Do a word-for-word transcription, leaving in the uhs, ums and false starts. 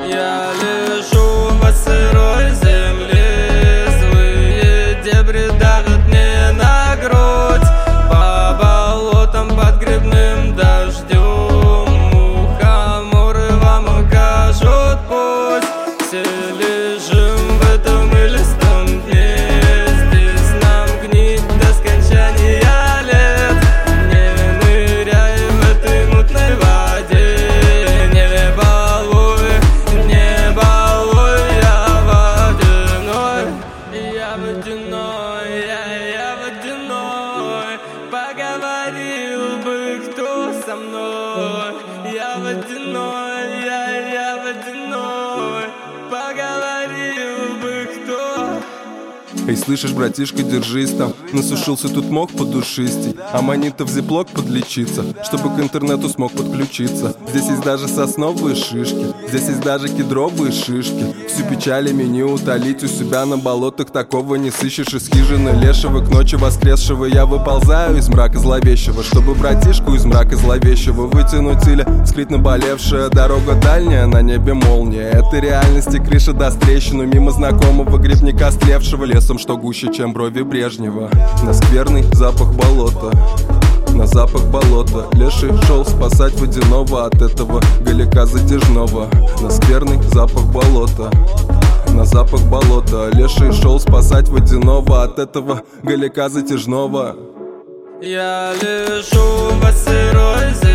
Я лежу по сырой земле, злые дебри давят мне на грудь. По болотам под грибным дождем мухоморы вам укажут путь. Все лежим в этом илистом дне, здесь нам гнить до скончания лет. Не ныряй в этой мутной воде, не балуй, не балуй, я водяной. Я водяной, я, я водяной. Поговорил бы кто со мной. Я водяной, я, я водяной. Поговорил бы кто. Эй, слышишь, братишка, держись там. Насушился тут мох подушистей, а манит-то в зиплок подлечиться, чтобы к интернету смог подключиться. Здесь есть даже сосновые шишки, здесь есть даже кедровые шишки. Всю печалями не утолить, у себя на болотах такого не сыщешь. Из хижины лешего к ночи воскресшего я выползаю из мрака зловещего, чтобы братишку из мрака зловещего вытянуть или скрыть наболевшая дорога дальняя, на небе молния. Это реальности крыша даст трещину мимо знакомого грибника, стлевшего лесом, что гуще, чем брови Брежнева. На скверный запах болота, на запах болота леший шел спасать водяного от этого галика затяжного. На скверный запах болота, на запах болота леший шел спасать водяного от этого галика затяжного. Я лежу по сырой земле.